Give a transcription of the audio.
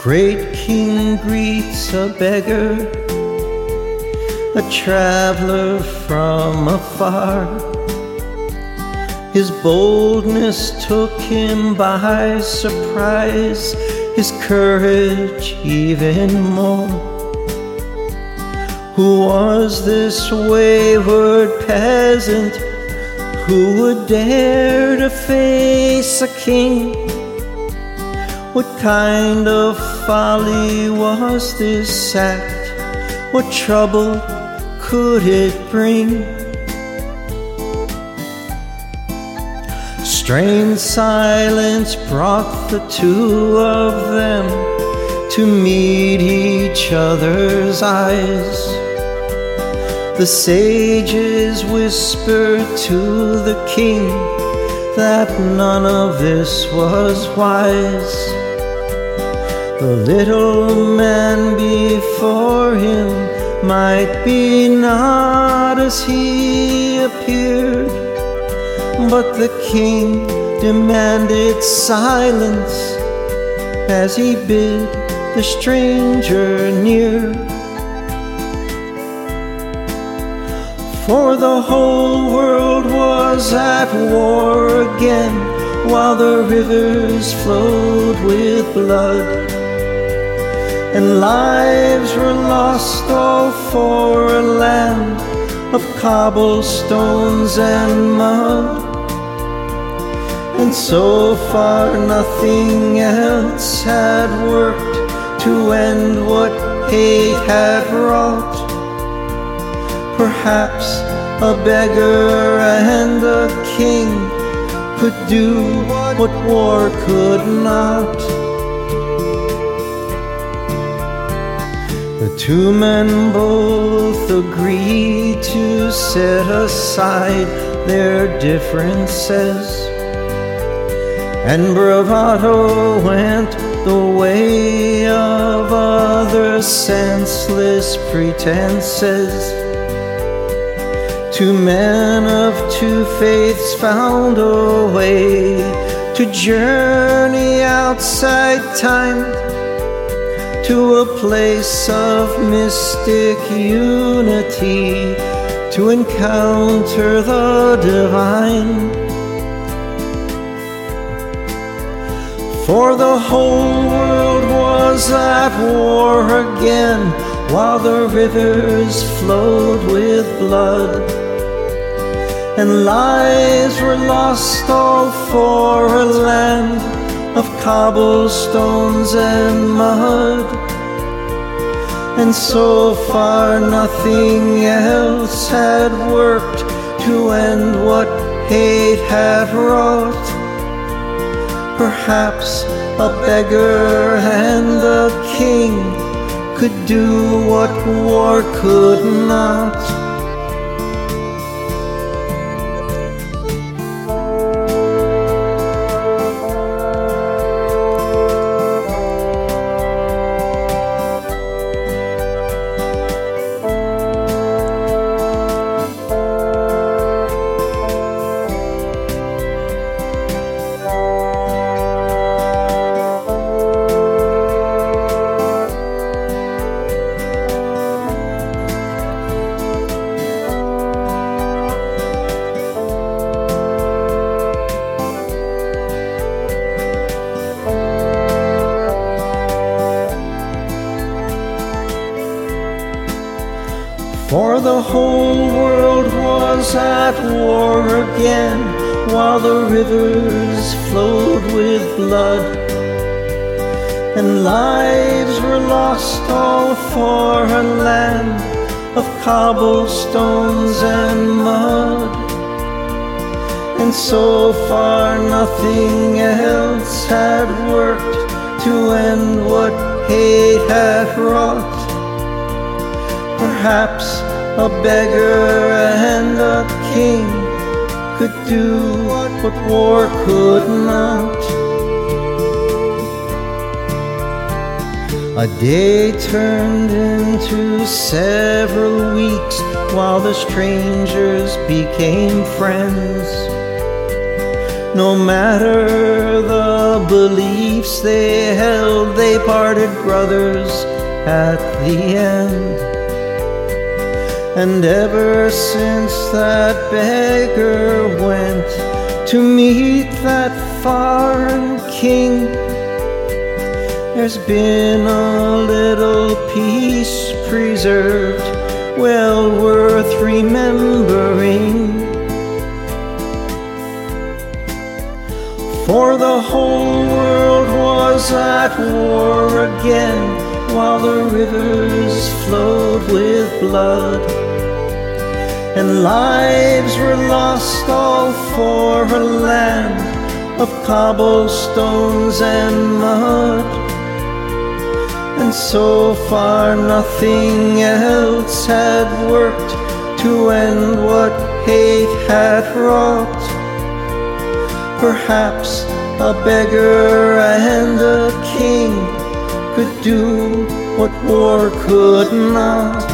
great king greets a beggar, a traveler from afar. His boldness took him by surprise, his courage even more. Who was this wayward peasant who would dare to face a king? What kind of folly was this act? What trouble could it bring? Strained silence brought the two of them to meet each other's eyes. The sages whispered to the king that none of this was wise. The little man before him might be not as he appeared, but the king demanded silence as he bid the stranger near. For the whole world was at war again, while the rivers flowed with blood, and lives were lost all for a land of cobblestones and mud. And so far nothing else had worked to end what hate had wrought. Perhaps a beggar and a king could do what war could not. The two men both agreed to set aside their differences, and bravado went the way of other senseless pretenses. Two men of two faiths found a way to journey outside time, to a place of mystic unity, to encounter the divine. For the whole world was at war again, while the rivers flowed with blood, and lives were lost all for a land of cobblestones and mud. And so far nothing else had worked to end what hate had wrought. Perhaps a beggar and a king could do what war could not. For the whole world was at war again, while the rivers flowed with blood, and lives were lost all for a land of cobblestones and mud. And so far nothing else had worked to end what hate had wrought. Perhaps a beggar and a king could do what war could not. A day turned into several weeks, while the strangers became friends. No matter the beliefs they held, they parted brothers at the end. And ever since that beggar went to meet that foreign king, there's been a little peace preserved, well worth remembering. For the whole world was at war again, while the rivers flowed with blood, and lives were lost all for a land of cobblestones and mud. And so far nothing else had worked to end what hate had wrought. Perhaps a beggar and a king could do what war could not.